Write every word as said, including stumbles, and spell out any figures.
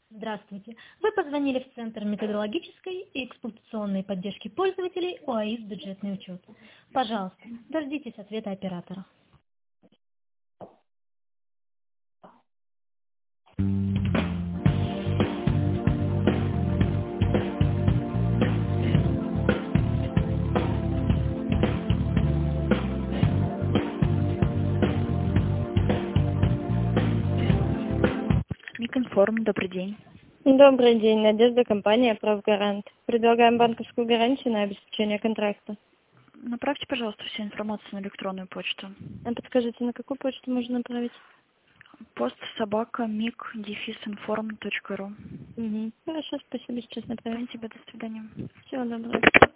Здравствуйте. Вы позвонили в Центр методологической и эксплуатационной поддержки пользователей ОАИС «Бюджетный учет». Пожалуйста, дождитесь ответа оператора. Микинформ, добрый день. Добрый день, Надежда, компания «Правгарант». Предлагаем банковскую гарантию на обеспечение контракта. Направьте, пожалуйста, всю информацию на электронную почту. А подскажите, на какую почту можно направить? Пост собака мик дефис информ точка ру. Угу. Хорошо, спасибо, сейчас направим. Спасибо, до свидания. Всего доброго.